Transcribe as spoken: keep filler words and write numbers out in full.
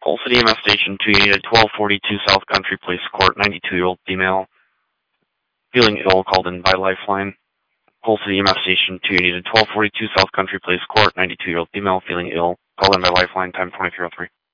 Coal City M S Station two eighty-eight, twelve forty-two South Country Place Court, ninety-two-year-old female, feeling ill, called in by Lifeline. Coal City M S Station two eighty-eight, twelve forty-two South Country Place Court, ninety-two-year-old female, feeling ill, called in by Lifeline, time twenty-three oh three.